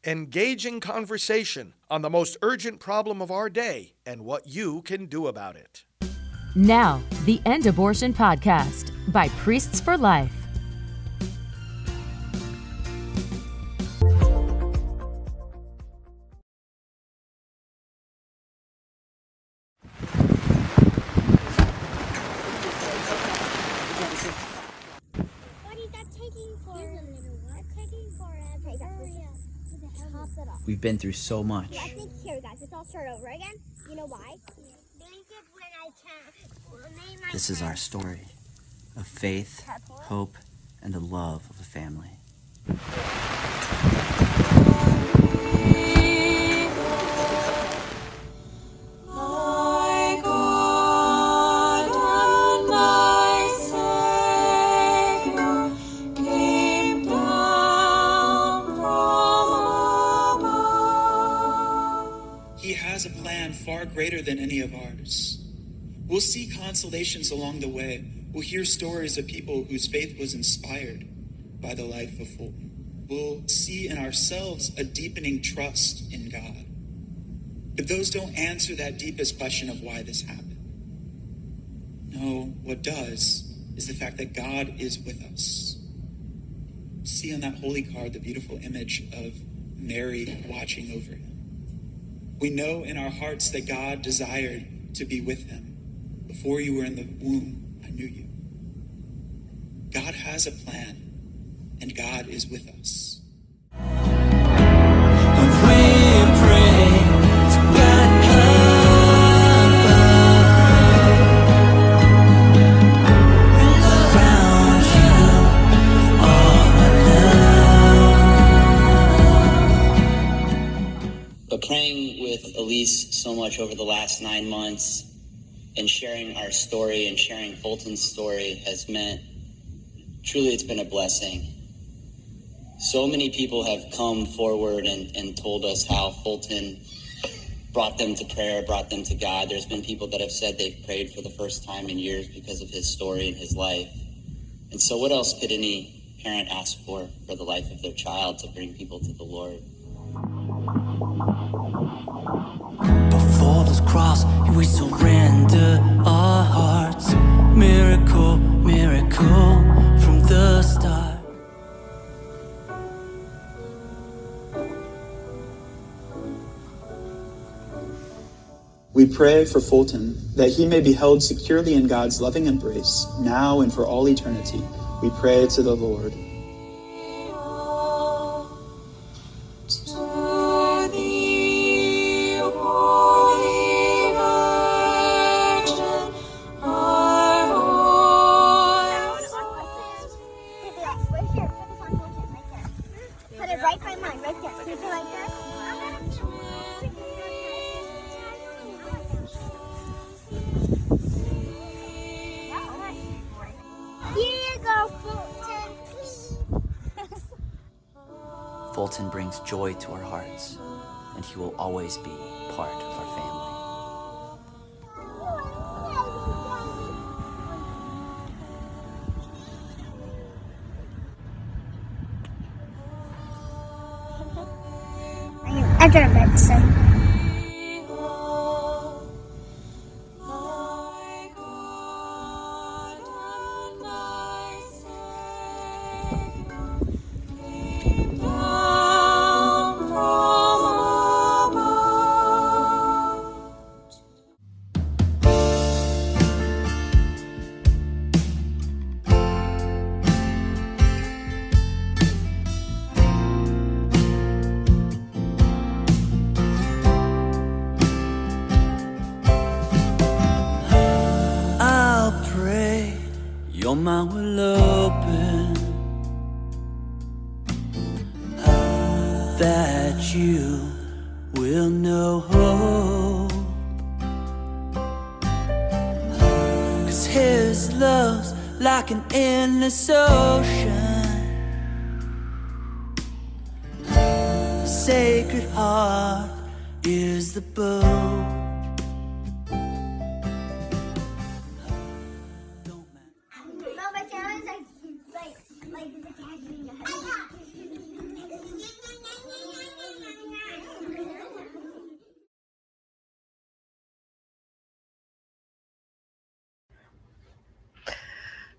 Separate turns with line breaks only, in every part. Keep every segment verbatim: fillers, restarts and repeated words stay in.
Engaging conversation on the most urgent problem of our day and what you can do about it.
Now, the End Abortion Podcast by Priests for Life.
We've been through so much.
Yeah, I think here, guys, let's all start over again. You know why?
This is our story of faith, hope, and the love of a family.
A plan far greater than any of ours. We'll see consolations along the way. We'll hear stories of people whose faith was inspired by the life of Fulton. We'll see in ourselves a deepening trust in God. But those don't answer that deepest question of why this happened. No, what does is the fact that God is with us. See on that holy card the beautiful image of Mary watching over him. We know in our hearts that God desired to be with him. Before you were in the womb, I knew you. God has a plan, and God is with us.
But praying with Elise so much over the last nine months and sharing our story and sharing Fulton's story has meant, truly it's been a blessing. So many people have come forward and, and told us how Fulton brought them to prayer, brought them to God. There's been people that have said they've prayed for the first time in years because of his story and his life. And so what else could any parent ask for for the life of their child to bring people to the Lord?
Before this cross, we surrender our hearts. Miracle, miracle from the start.
We pray for Fulton that he may be held securely in God's loving embrace, now and for all eternity. We pray to the Lord.
Fulton brings joy to our hearts, and he will always be part of our family.
I got medicine.
Your mind will open, that you will know hope, 'cause his love's like an endless ocean. The Sacred Heart is the boat.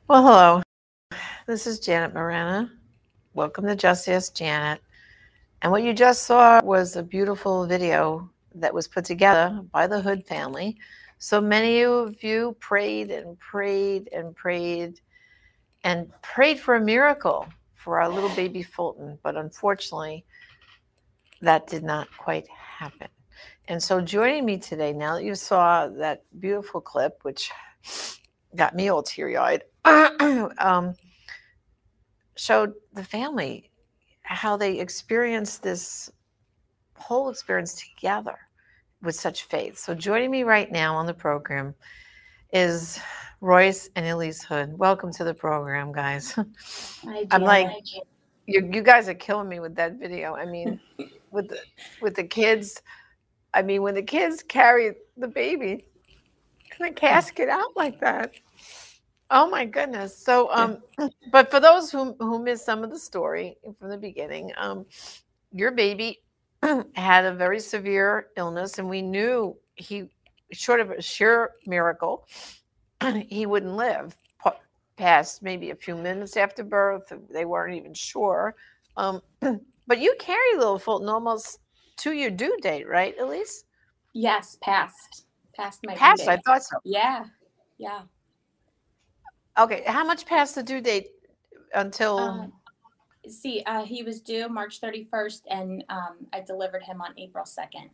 Well, hello. This is Janet Morana. Welcome to Just Ask Janet. And what you just saw was a beautiful video that was put together by the Hood family. So many of you prayed and prayed and prayed and prayed for a miracle for our little baby Fulton. But unfortunately, that did not quite happen. And so joining me today, now that you saw that beautiful clip, which got me all teary-eyed, um, showed the family how they experienced this whole experience together with such faith. So joining me right now on the program is Royce and Elise Hood. Welcome to the program, guys.
Hi,
I'm like,
Janet.
you, you guys are killing me with that video. I mean, with the, with the kids, I mean, when the kids carry the baby in the casket out like that. Oh my goodness. So, um, but for those who, who missed some of the story from the beginning, um, your baby had a very severe illness, and we knew he, short of a sheer miracle, he wouldn't live pa- past maybe a few minutes after birth. They weren't even sure. Um, but you carry little Fulton almost to your due date, right, Elise?
Yes, past. Past my due
Past, I
date.
thought so.
Yeah. Yeah.
Okay, how much past the due date until?
Um, see, uh, he was due March thirty-first, and um, I delivered him on April second.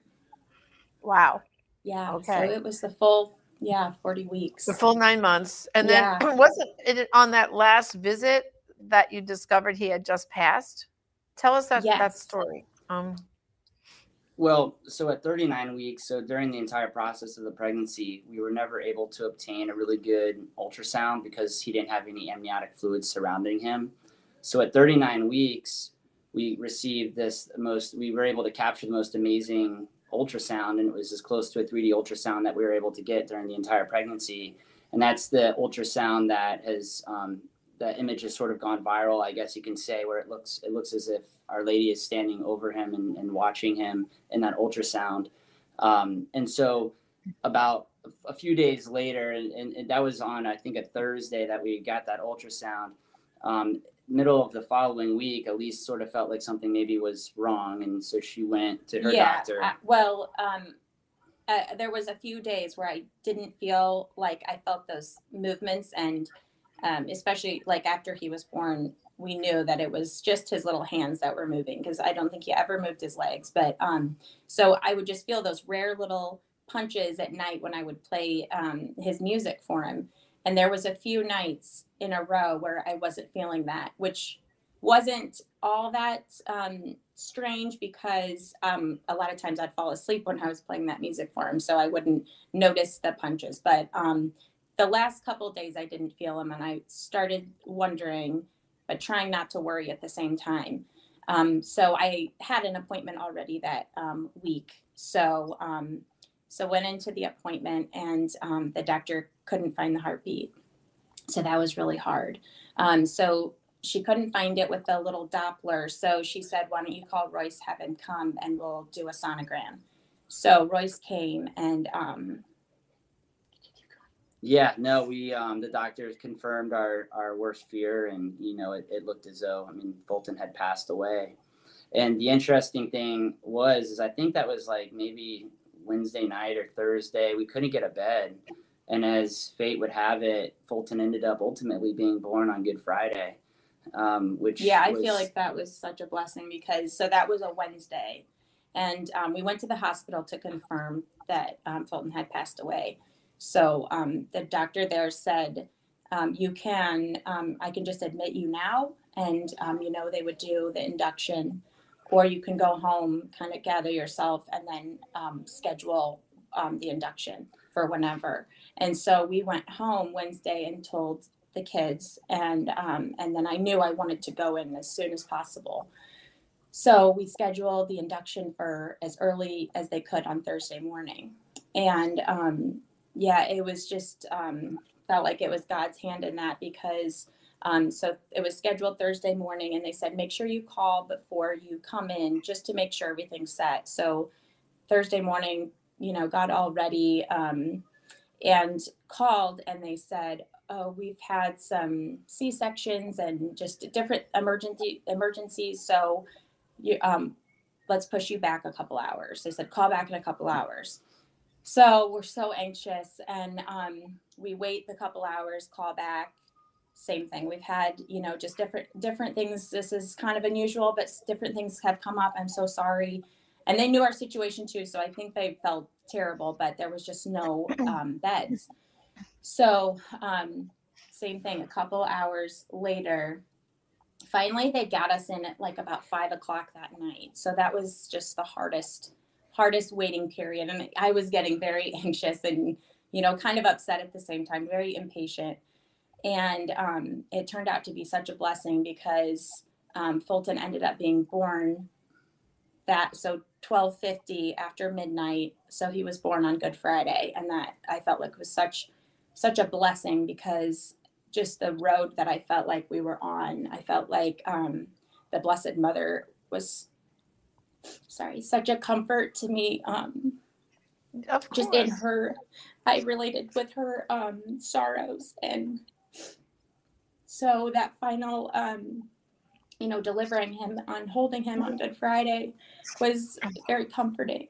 Wow.
Yeah.
Okay.
So it was the full, yeah, forty weeks.
The full nine months. And then
Yeah.
wasn't it on that last visit that you discovered he had just passed? Tell us that, that
Yes.
story. Um,
Well, so at thirty-nine weeks, so during the entire process of the pregnancy, we were never able to obtain a really good ultrasound because he didn't have any amniotic fluid surrounding him. So at thirty-nine weeks, we received this most, we were able to capture the most amazing ultrasound, and it was as close to a three D ultrasound that we were able to get during the entire pregnancy. And that's the ultrasound that has, um, the image has sort of gone viral, I guess you can say, where it looks it looks as if Our Lady is standing over him and, and watching him in that ultrasound. Um, and so about a few days later, and, and, and that was on, I think, a Thursday that we got that ultrasound. Um, middle of the following week, Elise sort of felt like something maybe was wrong. And so she went to her
yeah.
doctor.
Uh, well, um, uh, there was a few days where I didn't feel like I felt those movements, and um, especially like after he was born, we knew that it was just his little hands that were moving, because I don't think he ever moved his legs. But um, so I would just feel those rare little punches at night when I would play um, his music for him. And there was a few nights in a row where I wasn't feeling that, which wasn't all that um, strange, because um, a lot of times I'd fall asleep when I was playing that music for him, so I wouldn't notice the punches. But um, the last couple of days I didn't feel them, and I started wondering, but trying not to worry at the same time. Um, so I had an appointment already that um, week. So um, so went into the appointment, and um, the doctor couldn't find the heartbeat. So that was really hard. Um, so she couldn't find it with the little Doppler. So she said, why don't you call Royce, have him come, and we'll do a sonogram. So Royce came, and um,
Yeah, no, we, um, the doctors confirmed our, our worst fear, and, you know, it, it looked as though, I mean, Fulton had passed away. And the interesting thing was, is I think that was like maybe Wednesday night or Thursday, we couldn't get a bed. And as fate would have it, Fulton ended up ultimately being born on Good Friday, um, which
yeah, I
was,
feel like that was such a blessing, because so that was a Wednesday, and um, we went to the hospital to confirm that um, Fulton had passed away. So um, the doctor there said, um, you can, um, I can just admit you now, and um, you know, they would do the induction, or you can go home, kind of gather yourself, and then um, schedule um, the induction for whenever. And so we went home Wednesday and told the kids, and um, and then I knew I wanted to go in as soon as possible. So we scheduled the induction for as early as they could on Thursday morning. And um, yeah, it was just um, felt like it was God's hand in that, because um, so it was scheduled Thursday morning, and they said, make sure you call before you come in, just to make sure everything's set. So Thursday morning, you know, got all ready um, and called, and they said, oh, we've had some C-sections and just different emergency emergencies. So you, um, let's push you back a couple hours. They said, call back in a couple hours. So we're so anxious, and um, we wait the couple hours, call back, same thing. We've had, you know, just different, different things. This is kind of unusual, but different things have come up. I'm so sorry. And they knew our situation too. So I think they felt terrible, but there was just no um, beds. So um, same thing, a couple hours later, finally they got us in at like about five o'clock that night. So that was just the hardest, hardest waiting period. And I was getting very anxious and, you know, kind of upset at the same time, very impatient. And um, it turned out to be such a blessing because um, Fulton ended up being born that, so twelve fifty after midnight. So he was born on Good Friday. And that I felt like was such, such a blessing because just the road that I felt like we were on, I felt like um, the Blessed Mother was, sorry, such a comfort to me. Um,
of course.
Just in her, I related with her um, sorrows. And so that final, um, you know, delivering him on holding him on Good Friday was very comforting.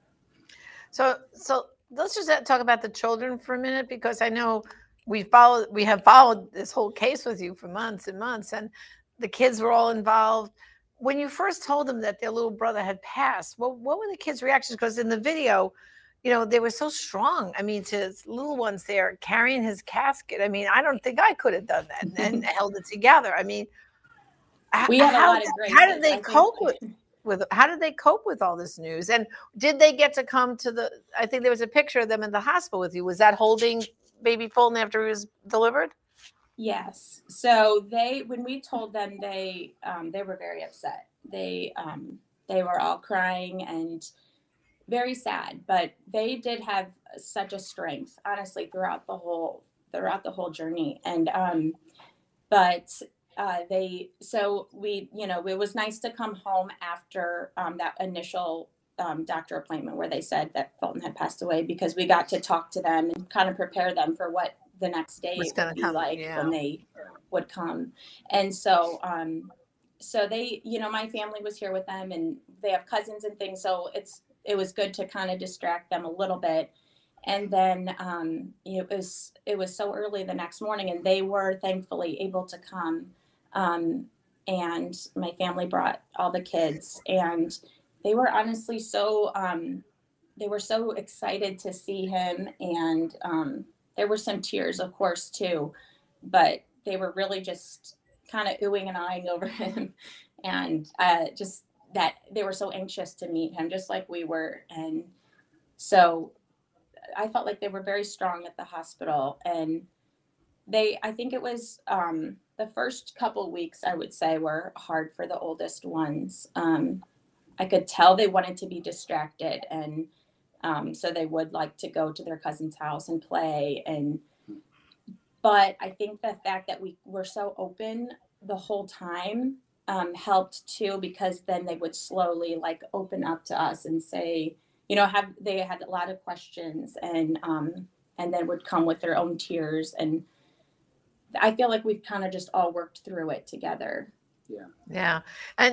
So, so let's just talk about the children for a minute, because I know we followed, we have followed this whole case with you for months and months, and the kids were all involved. When you first told them that their little brother had passed, what, what were the kids' reactions? Because in the video, you know, they were so strong. I mean, to little ones there carrying his casket. I mean, I don't think I could have done that and, and held it together. I mean,
we had
how,
a lot of great.
How did they
I
cope
think.
with, with? How did they cope with all this news? And did they get to come to the? I think there was a picture of them in the hospital with you. Was that holding baby Fulton after he was delivered?
Yes. So they, when we told them, they um, they were very upset. They um, they were all crying and very sad. But they did have such a strength, honestly, throughout the whole throughout the whole journey. And um, but. Uh, they, so we, you know, it was nice to come home after um, that initial um, doctor appointment where they said that Fulton had passed away, because we got to talk to them and kind of prepare them for what the next day
was
would be
come,
like
yeah.
when they would come. And so, um, so they, you know, my family was here with them, and they have cousins and things. So it's, it was good to kind of distract them a little bit. And then um, it was, it was so early the next morning, and they were thankfully able to come. Um, and my family brought all the kids, and they were honestly so, um, they were so excited to see him. And, um, there were some tears, of course, too, but they were really just kind of oohing and eyeing over him. And, uh, just that they were so anxious to meet him, just like we were. And so I felt like they were very strong at the hospital, and they, I think it was, um, the first couple weeks, I would say, were hard for the oldest ones. Um, I could tell they wanted to be distracted. And um, so they would like to go to their cousin's house and play. And, but I think the fact that we were so open the whole time um, helped too, because then they would slowly like open up to us and say, you know, have, they had a lot of questions, and, um, and then would come with their own tears. And I feel like we've kind of just all worked through it together.
Yeah.
Yeah. And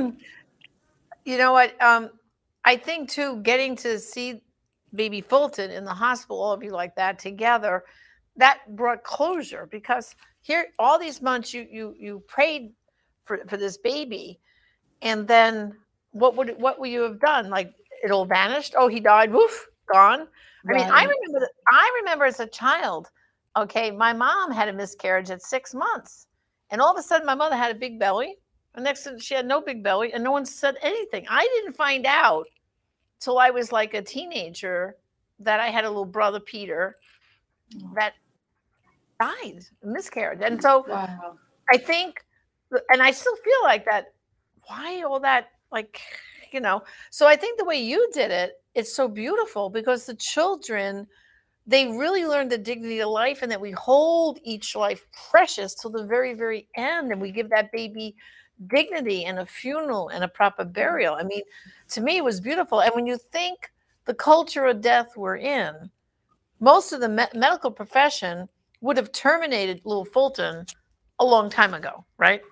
you know what? Um, I think too, getting to see baby Fulton in the hospital, all of you like that together, that brought closure, because here, all these months you, you, you prayed for, for this baby. And then what would, what would you have done? Like, it all vanished. Oh, he died. Woof, gone.
Right.
I mean, I remember, that, I remember as a child, okay, my mom had a miscarriage at six months. And all of a sudden, my mother had a big belly. And next thing, she had no big belly, and no one said anything. I didn't find out till I was like a teenager that I had a little brother, Peter, that died, miscarriage. And so
Wow.
I think, and I still feel like that, why all that, like, you know. So I think the way you did it, it's so beautiful, because the children, they really learn the dignity of life, and that we hold each life precious till the very, very end. And we give that baby dignity and a funeral and a proper burial. I mean, to me, it was beautiful. And when you think the culture of death we're in, most of the me- medical profession would have terminated little Fulton a long time ago, right?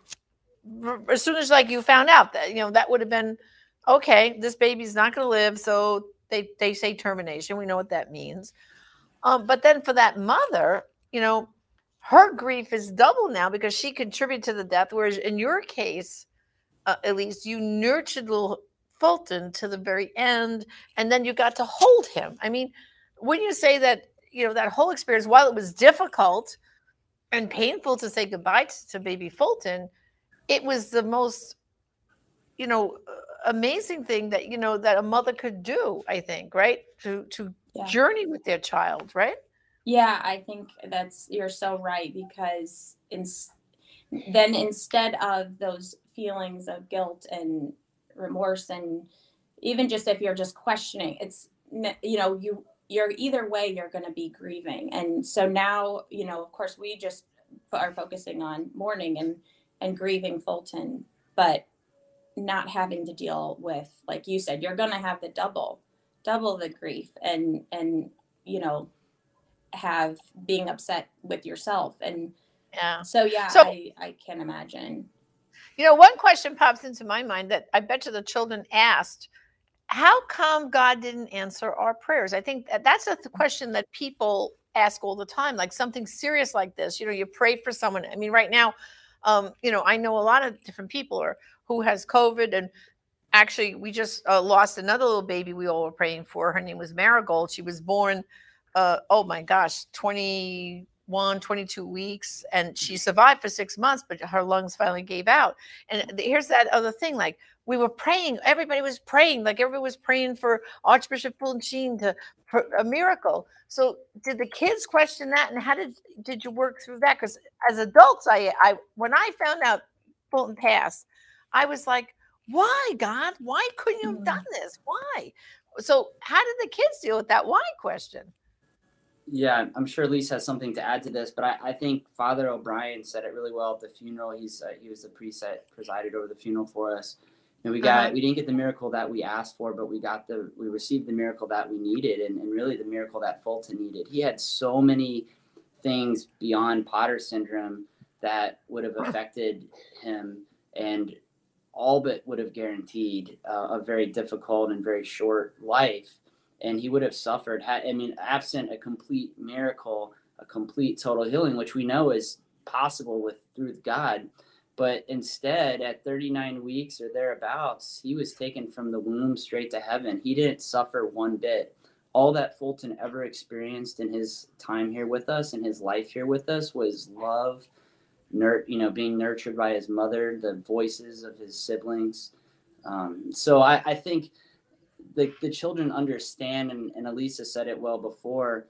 As soon as like you found out that, you know, that would have been, okay, this baby's not going to live. So they, they say termination. We know what that means. Um, but then for that mother, you know, her grief is double now because she contributed to the death. Whereas in your case, uh, at least you nurtured little Fulton to the very end, and then you got to hold him. I mean, when you say that, you know, that whole experience, while it was difficult and painful to say goodbye to, to baby Fulton, it was the most, you know, amazing thing that, you know, that a mother could do, I think, right? To, to yeah. journey with their child, right?
Yeah, I think that's, you're so right, because in, then instead of those feelings of guilt and remorse, and even just if you're just questioning, it's, you know, you, you're either way, you're going to be grieving. And so now, you know, of course, we just are focusing on mourning and, and grieving Fulton, but not having to deal with, like you said, you're going to have the double, double the grief and, and, you know, have being upset with yourself. And
yeah,
so, yeah,
so,
I, I can imagine.
You know, one question pops into my mind that I bet you the children asked, how come God didn't answer our prayers? I think that that's a question that people ask all the time, like something serious like this. You know, you pray for someone. I mean, right now, um, you know, I know a lot of different people are, who has COVID, and actually we just uh, lost another little baby we all were praying for. Her name was Marigold. She was born, uh, oh my gosh, twenty-one, twenty-two weeks, and she survived for six months, but her lungs finally gave out. And here's that other thing, like we were praying, everybody was praying, like everybody was praying for Archbishop Fulton Sheen to for a miracle. So did the kids question that, and how did did you work through that? Because as adults, I, I when I found out Fulton passed, I was like, why, God? Why couldn't you have done this? Why? So how did the kids deal with that why question?
Yeah, I'm sure Lisa has something to add to this, but I, I think Father O'Brien said it really well at the funeral. He's uh, he was the priest that presided over the funeral for us. And we got uh-huh. we didn't get the miracle that we asked for, but we got the we received the miracle that we needed, and, and really the miracle that Fulton needed. He had so many things beyond Potter syndrome that would have affected him, and all but would have guaranteed uh, a very difficult and very short life. And he would have suffered, had, I mean, absent a complete miracle, a complete total healing, which we know is possible with through God. But instead, at thirty-nine weeks or thereabouts, he was taken from the womb straight to heaven. He didn't suffer one bit. All that Fulton ever experienced in his time here with us, in his life here with us, was love, nur- you know, being nurtured by his mother, the voices of his siblings. Um, so I, I think the the children understand, and, and Elisa said it well before,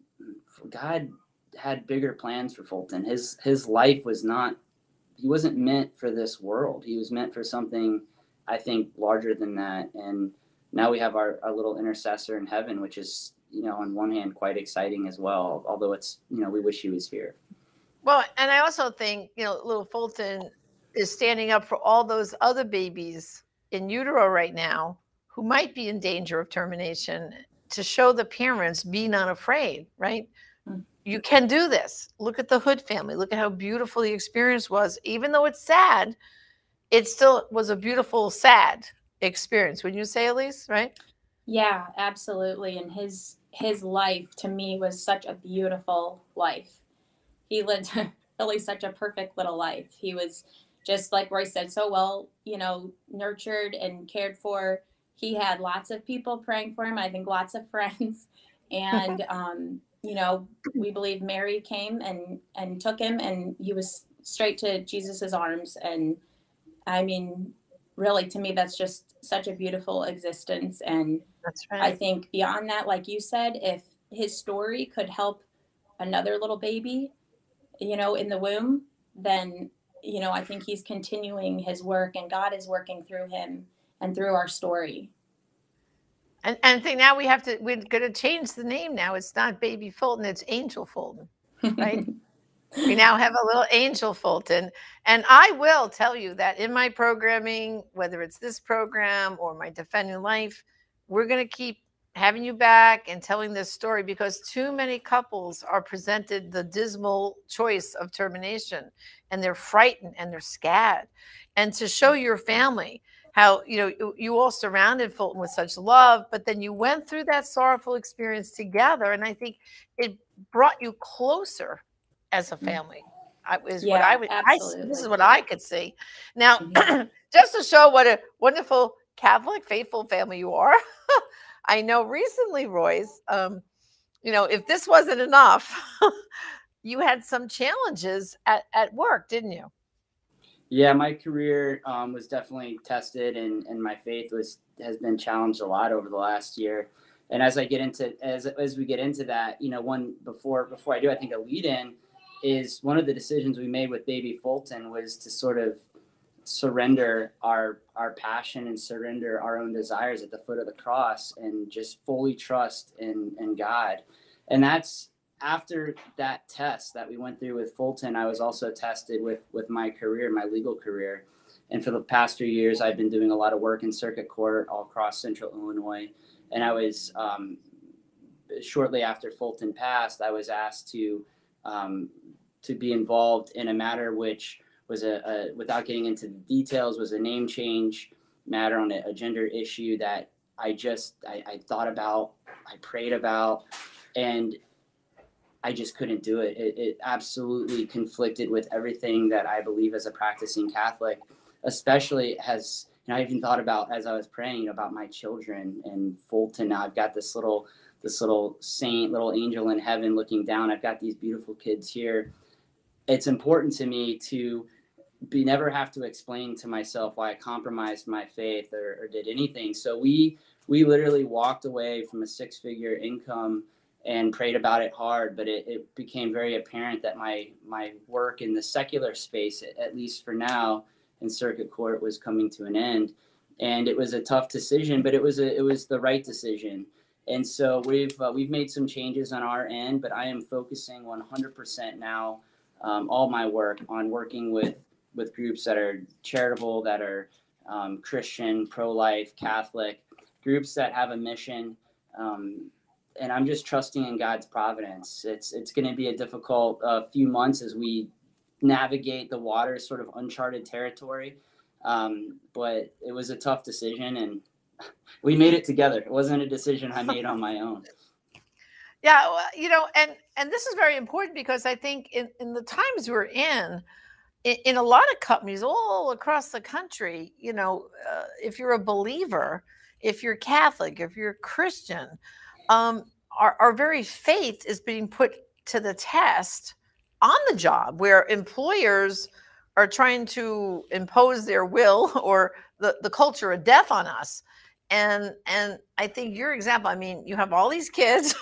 God had bigger plans for Fulton. His his life was not, he wasn't meant for this world. He was meant for something, I think, larger than that. And now we have our, our little intercessor in heaven, which is, you know, on one hand, quite exciting as well, although it's, you know, we wish he was here.
Well, and I also think, you know, little Fulton is standing up for all those other babies in utero right now who might be in danger of termination, to show the parents, be not afraid, right? Mm-hmm. You can do this. Look at the Hood family. Look at how beautiful the experience was. Even though it's sad, it still was a beautiful, sad experience. Would you say, Elise, right?
Yeah, absolutely. And his his life to me was such a beautiful life. He lived really such a perfect little life. He was just, like Royce said, so well, you know, nurtured and cared for. He had lots of people praying for him. I think lots of friends. And, um, you know, we believe Mary came and, and took him, and he was straight to Jesus's arms. And I mean, really, to me, that's just such a beautiful existence. And
that's right.
I think beyond that, like you said, if his story could help another little baby, you know, in the womb, then, you know, I think he's continuing his work, and God is working through him and through our story.
And and I think now we have to, we're going to change the name now. It's not Baby Fulton, it's Angel Fulton, right? We now have a little Angel Fulton. And I will tell you that in my programming, whether it's this program or my Defending Life, we're going to keep having you back and telling this story, because too many couples are presented the dismal choice of termination, and they're frightened and they're scared. And to show your family how, you know, you, you all surrounded Fulton with such love, but then you went through that sorrowful experience together. And I think it brought you closer as a family. I was
Yeah,
what I would, I,
absolutely.
this is what I could see. Now,
Mhm.
just to show what a wonderful Catholic faithful family you are. I know recently, Royce, um, you know, if this wasn't enough, you had some challenges at, at work, didn't you?
Yeah, my career um, was definitely tested, and, and my faith was has been challenged a lot over the last year. And as I get into as as we get into that, you know, one before before I do, I think a lead in is one of the decisions we made with baby Fulton was to sort of surrender our our passion and surrender our own desires at the foot of the cross and just fully trust in in God. And that's after that test that we went through with Fulton. I was also tested with with my career, my legal career. And for the past few years, I've been doing a lot of work in circuit court all across central Illinois. And I was um, shortly after Fulton passed, I was asked to um, to be involved in a matter which was a, a without getting into the details, was a name change matter on a, a gender issue that I just I, I thought about, I prayed about, and I just couldn't do it. it. It absolutely conflicted with everything that I believe as a practicing Catholic, especially as, you know, I even thought about as I was praying about my children and Fulton. Now I've got this little, this little saint, little angel in heaven looking down. I've got these beautiful kids here. It's important to me to be never have to explain to myself why I compromised my faith or, or did anything. So we, we literally walked away from a six figure income and prayed about it hard, but it, it became very apparent that my my work in the secular space, at least for now, in circuit court, was coming to an end. And it was a tough decision, but it was a it was the right decision. And so we've uh, we've made some changes on our end, but I am focusing one hundred percent now, um, all my work on working with with groups that are charitable, that are um, Christian, pro-life, Catholic, groups that have a mission. Um, And I'm just trusting in God's providence. It's it's going to be a difficult uh, few months as we navigate the waters, sort of uncharted territory. Um, but it was a tough decision, and we made it together. It wasn't a decision I made on my own.
Yeah, well, you know, and and this is very important, because I think in, in the times we're in, in, in a lot of companies all across the country, you know, uh, if you're a believer, if you're Catholic, if you're Christian, um, our, our very faith is being put to the test on the job, where employers are trying to impose their will or the, the culture of death on us. And and I think your example, I mean, you have all these kids,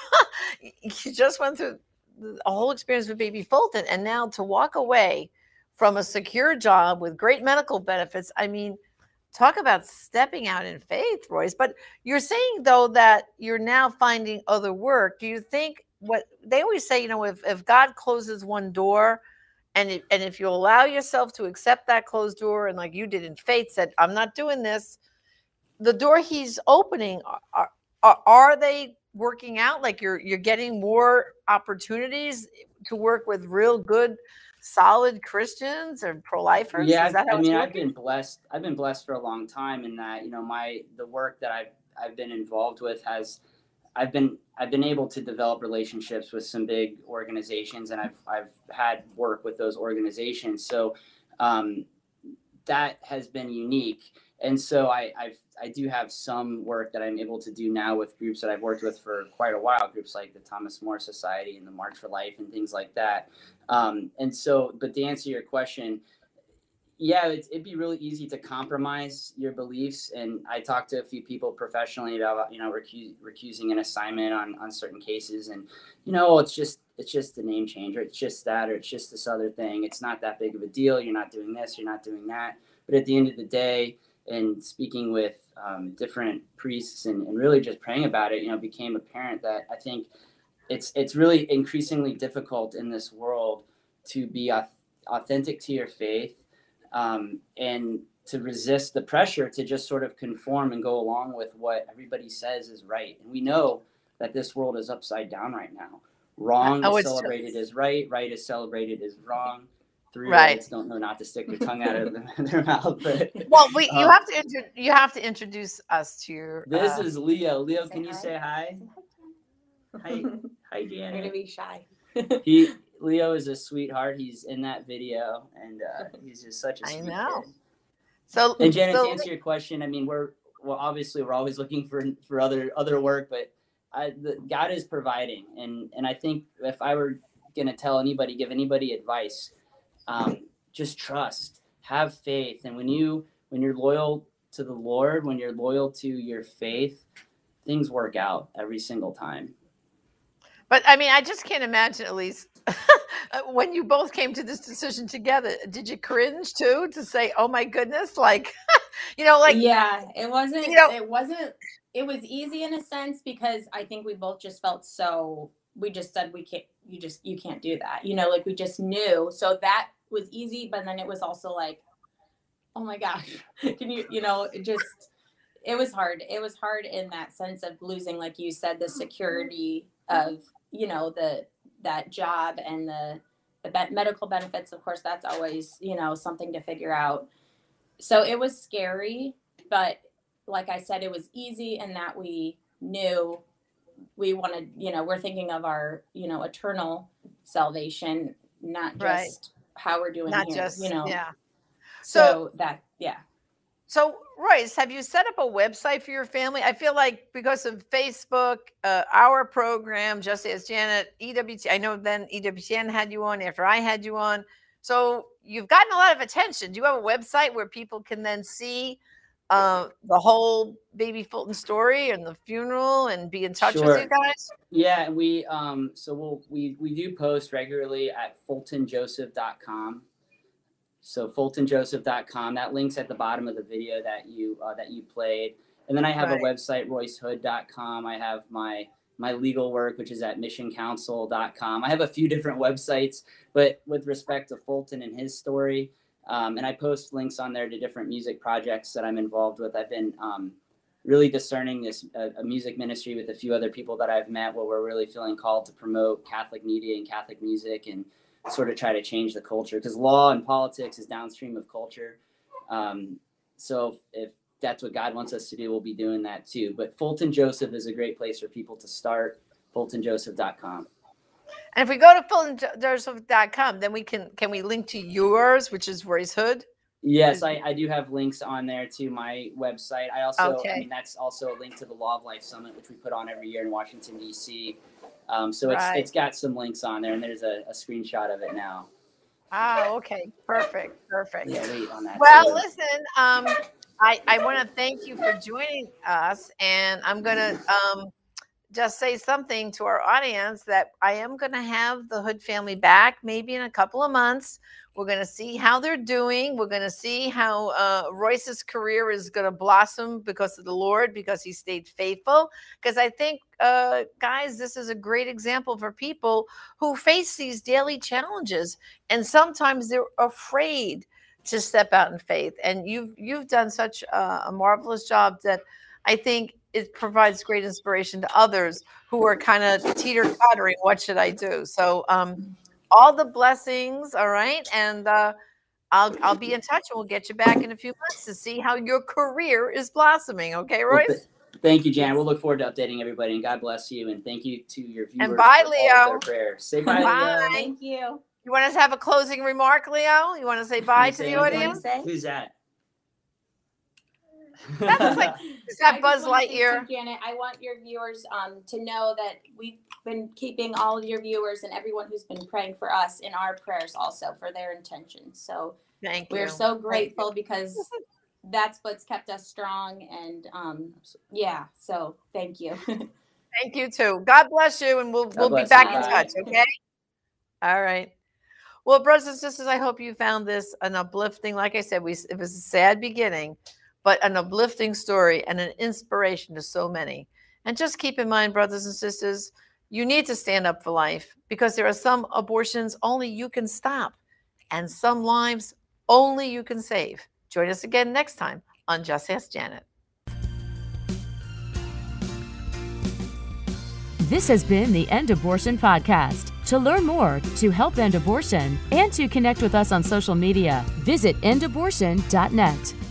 you just went through a whole experience with baby Fulton, and now to walk away from a secure job with great medical benefits, I mean, talk about stepping out in faith, Royce. But you're saying, though, that you're now finding other work. Do you think what they always say, you know, if, if God closes one door, and if, and if you allow yourself to accept that closed door, and like you did in faith, said, I'm not doing this, the door he's opening, are, are, are they working out? Like you're you're getting more opportunities to work with real good, solid Christians and pro-lifers?
Yeah,
Is that how
I
it's
mean, I've
working?
been blessed. I've been blessed for a long time in that, you know, my the work that I've I've been involved with has I've been I've been able to develop relationships with some big organizations, and I've I've had work with those organizations. So um, that has been unique. And so I I've, I do have some work that I'm able to do now with groups that I've worked with for quite a while, groups like the Thomas More Society and the March for Life and things like that. Um, and so, but to answer your question, yeah, it's, it'd be really easy to compromise your beliefs. And I talked to a few people professionally about, you know, recu- recusing an assignment on, on certain cases. And, you know, it's just, it's just a name change, or it's just that, or it's just this other thing. It's not that big of a deal. You're not doing this, you're not doing that. But at the end of the day, and speaking with um, different priests and, and really just praying about it, you know, became apparent that I think it's it's really increasingly difficult in this world to be authentic to your faith, um, and to resist the pressure to just sort of conform and go along with what everybody says is right. And we know that this world is upside down right now. Wrong
Oh,
is
it's
celebrated as right, right is celebrated as wrong.
Right.
Three-year-olds don't know not to stick their tongue out of their, their mouth. But,
Well, we you
um,
have to intro- you have to introduce us to your.
This
uh,
is Leo. Leo,
Say
can you
hi.
say hi? Hi, hi,
You're gonna
Janet.
be shy.
He Leo is a sweetheart. He's in that video, and uh, he's just such a
I
sweet
know.
kid.
So,
And Janet,
so
to answer your question, I mean, we're well, obviously we're always looking for for other other work, but I, the, God is providing, and and I think if I were gonna tell anybody, give anybody advice, um, just trust, have faith, and when you when you're loyal to the Lord, when you're loyal to your faith, things work out every single time.
But I mean, I just can't imagine, at least when you both came to this decision together, did you cringe too to say, "Oh my goodness," like, you know, like,
yeah, it wasn't,
you know-
it wasn't, it was easy in a sense because I think we both just felt so, we just said, we can't, you just, you can't do that. You know, like we just knew. So that was easy. But then it was also like, oh my gosh, can you, you know, it just, it was hard. It was hard in that sense of losing, like you said, the security of, you know, the, that job and the, the be- medical benefits. Of course, that's always, you know, something to figure out. So it was scary, but like I said, it was easy in that we knew we wanted, you know, we're thinking of our, you know, eternal salvation, not just
Right.
how we're doing
not
here,
just,
you know.
yeah.
So,
So-
that, yeah.
So, Royce, have you set up a website for your family? I feel like because of Facebook, uh, our program, Just Ask Janet, E W T, I know then E W T N had you on after I had you on. So you've gotten a lot of attention. Do you have a website where people can then see uh, the whole baby Fulton story and the funeral and be in touch with
Sure.
you guys?
Yeah, we um so we'll we we do post regularly at fulton joseph dot com. So fulton joseph dot com. That link's at the bottom of the video that you uh, that you played. And then I have
Right.
a website, royce hood dot com. I have my my legal work, which is at mission counsel dot com. I have a few different websites, but with respect to Fulton and his story, um, and I post links on there to different music projects that I'm involved with. I've been um, really discerning this uh, a music ministry with a few other people that I've met where we're really feeling called to promote Catholic media and Catholic music and sort of try to change the culture, because law and politics is downstream of culture. Um, so if that's what God wants us to do, we'll be doing that too. But Fulton Joseph is a great place for people to start, fulton joseph dot com.
And if we go to fulton joseph dot com, then we can, can we link to yours, which is Royce Hood?
Yes, I, I do have links on there to my website. I also,
Okay.
I mean, that's also a link to the Law of Life Summit, which we put on every year in Washington, D C. Um, so it's
Right.
it's got some links on there, and there's a, a screenshot of it now.
Ah, okay. Perfect. Perfect.
Yeah, wait on that.
Well,
So-
listen, um, I, I want to thank you for joining us, and I'm going to um, just say something to our audience that I am going to have the Hood family back maybe in a couple of months. We're going to see how they're doing. We're going to see how uh, Royce's career is going to blossom because of the Lord, because he stayed faithful. Because I think, uh, guys, this is a great example for people who face these daily challenges, and sometimes they're afraid to step out in faith. And you've you've done such a, a marvelous job that I think it provides great inspiration to others who are kind of teeter-tottering. What should I do? So um, all the blessings, all right? And uh, I'll I'll be in touch, and we'll get you back in a few months to see how your career is blossoming. Okay,
Well,
Royce?
th- thank you, Jan. We'll look forward to updating everybody, and God bless you. And thank you to your viewers
And bye,
for all
Leo.
of their prayers. Say bye,
Bye.
Leo.
Thank you.
You want us to have a closing remark, Leo? You want to say bye to
Say
the
anything?
audience?
Say?
Who's that?
That looks like is that
I
Buzz
just wanna say too,
Lightyear?
Janet, I want your viewers um, to know that we've been keeping all of your viewers and everyone who's been praying for us in our prayers also for their intentions. So
Thank you.
we're so grateful because that's what's kept us strong. And um, yeah, so thank you.
Thank you too. God bless you, and we'll we'll be
bless
back
you.
in
Bye.
touch. Okay. All right. Well, brothers and sisters, I hope you found this an uplifting. Like I said, we it was a sad beginning, but an uplifting story and an inspiration to so many. And just keep in mind, brothers and sisters, you need to stand up for life, because there are some abortions only you can stop, and some lives only you can save. Join us again next time on Just Ask Janet.
This has been the End Abortion Podcast. To learn more, to help end abortion, and to connect with us on social media, visit end abortion dot net.